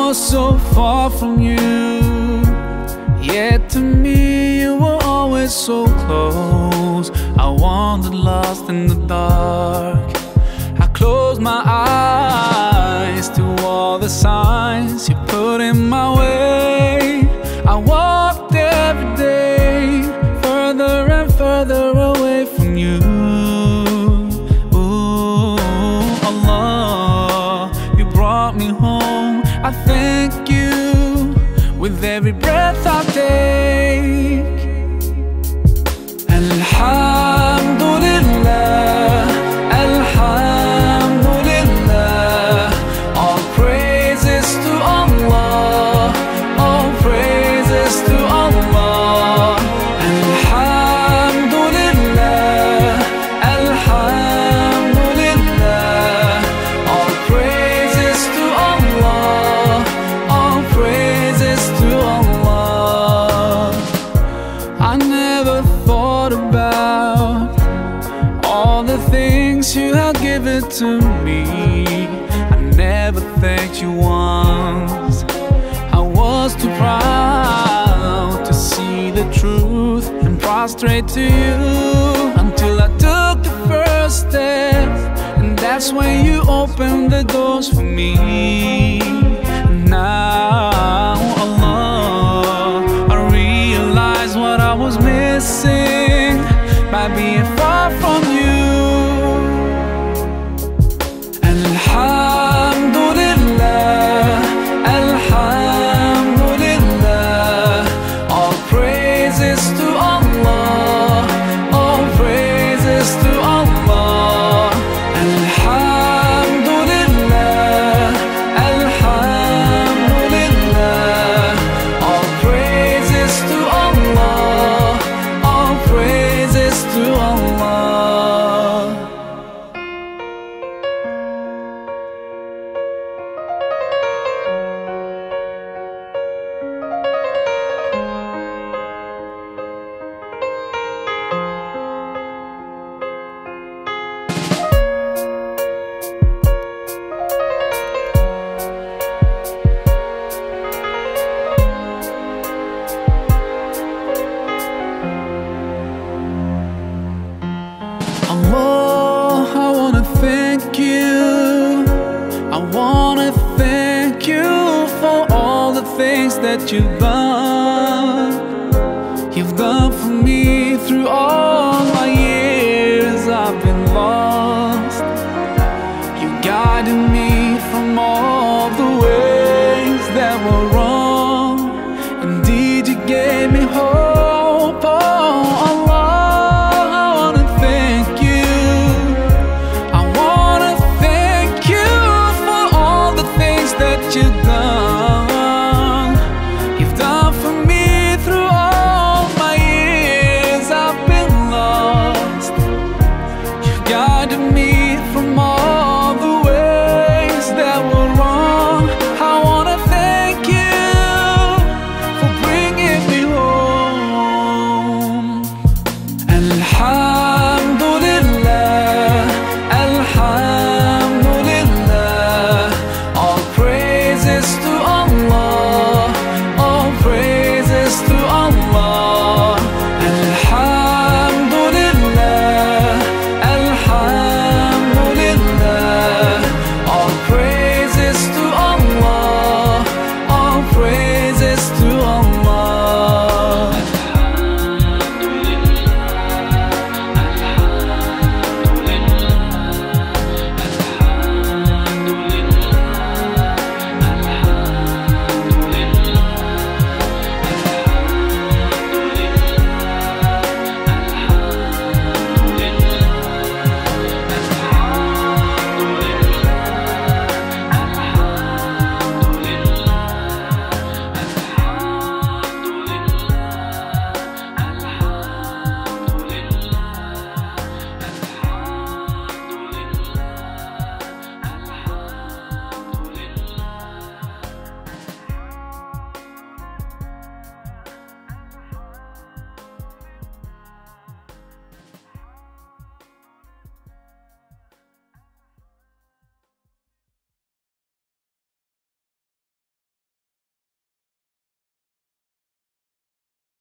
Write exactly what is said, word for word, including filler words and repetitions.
was so far from you, yet to me you were always so close. I wandered lost in the dark. I closed my eyes to all the signs you put in my way. I walked every day further and further away from you. Ooh, Allah, you brought me home. I thank you with every breath I take. Alhamdulillah, Alhamdulillah, all praises to Allah, all praises to Allah. Alhamdulillah, Alhamdulillah, all praises to Allah, all praises to Allah. I never thought about all the things you have given to me. I never thanked you once. I was too proud to see the truth and prostrate to you, until I took the first step, and that's when you opened the doors for me. Now, Allah, I realize what I was missing by being far from you. Alhamdulillah, Alhamdulillah, all praises to Allah, all praises to Allah. Alhamdulillah, Alhamdulillah, all praises to Allah, all praises to Allah. Allah, I wanna thank you. I wanna thank you for all the things that you've done. You've done for me through all my years I've been lost.